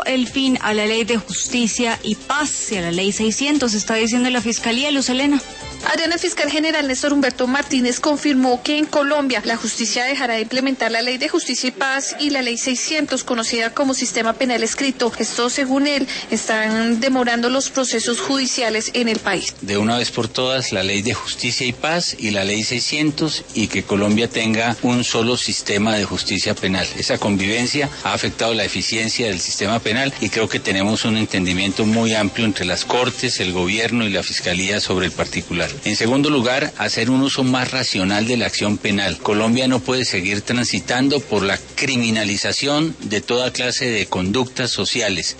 el fin a la ley de justicia y paz y a la ley 600, está diciendo la Fiscalía. Luz Helena. Adriana, el fiscal general Néstor Humberto Martínez confirmó que en Colombia la justicia dejará de implementar la ley de justicia y paz y la ley 600, conocida como sistema penal escrito. Esto, según él, están demorando los procesos judiciales en el país. De una vez por todas, la ley de justicia y paz y la ley 600, y que Colombia tenga un solo sistema de justicia penal. Esa convivencia ha afectado la eficiencia del sistema penal y creo que tenemos un entendimiento muy amplio entre las Cortes, el gobierno y la Fiscalía sobre el particular. En segundo lugar, hacer un uso más racional de la acción penal. Colombia no puede seguir transitando por la criminalización de toda clase de conductas sociales.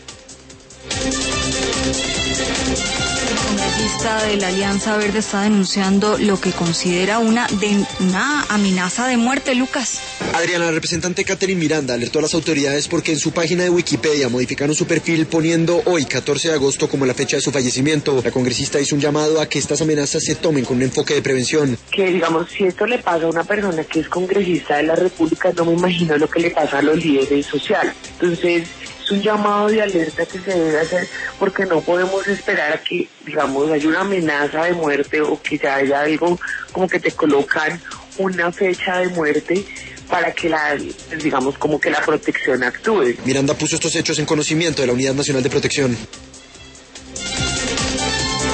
El congresista de la Alianza Verde está denunciando lo que considera una amenaza de muerte, Lucas. Adriana, la representante Catherine Miranda alertó a las autoridades porque en su página de Wikipedia modificaron su perfil poniendo hoy, 14 de agosto, como la fecha de su fallecimiento. La congresista hizo un llamado a que estas amenazas se tomen con un enfoque de prevención. Que, digamos, si esto le pasa a una persona que es congresista de la República, no me imagino lo que le pasa a los líderes sociales. Entonces, es un llamado de alerta que se debe hacer porque no podemos esperar a que, digamos, haya una amenaza de muerte o que ya haya algo como que te colocan una fecha de muerte para que digamos, como que la protección actúe. Miranda puso estos hechos en conocimiento de la Unidad Nacional de Protección.